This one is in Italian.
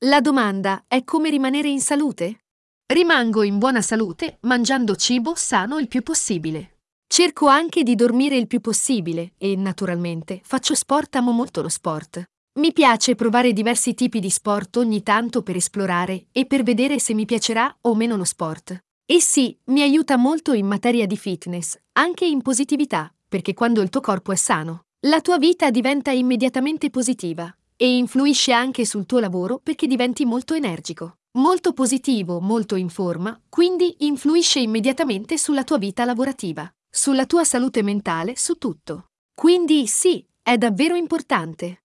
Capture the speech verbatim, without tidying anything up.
La domanda è come rimanere in salute? Rimango in buona salute mangiando cibo sano il più possibile. Cerco anche di dormire il più possibile e, naturalmente, faccio sport, amo molto lo sport. Mi piace provare diversi tipi di sport ogni tanto per esplorare e per vedere se mi piacerà o meno lo sport. E sì, mi aiuta molto in materia di fitness, anche in positività, perché quando il tuo corpo è sano, la tua vita diventa immediatamente positiva e influisce anche sul tuo lavoro perché diventi molto energico, molto positivo, molto in forma, quindi influisce immediatamente sulla tua vita lavorativa, sulla tua salute mentale, su tutto. Quindi sì, è davvero importante.